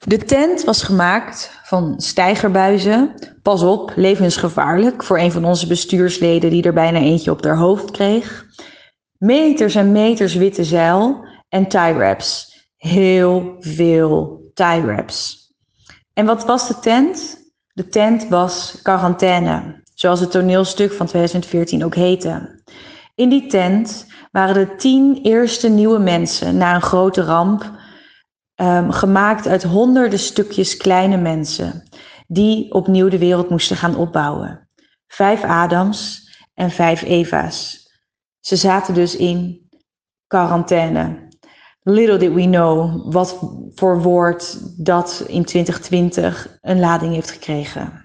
De tent was gemaakt van steigerbuizen. Pas op, levensgevaarlijk voor een van onze bestuursleden die er bijna eentje op haar hoofd kreeg. Meters en meters witte zeil en tie wraps. Heel veel tie wraps. En wat was de tent? De tent was quarantaine, zoals het toneelstuk van 2014 ook heette. In die tent waren de 10 eerste nieuwe mensen na een grote ramp, gemaakt uit honderden stukjes kleine mensen die opnieuw de wereld moesten gaan opbouwen. 5 Adams en 5 Eva's. Ze zaten dus in quarantaine. Little did we know wat voor woord dat in 2020 een lading heeft gekregen.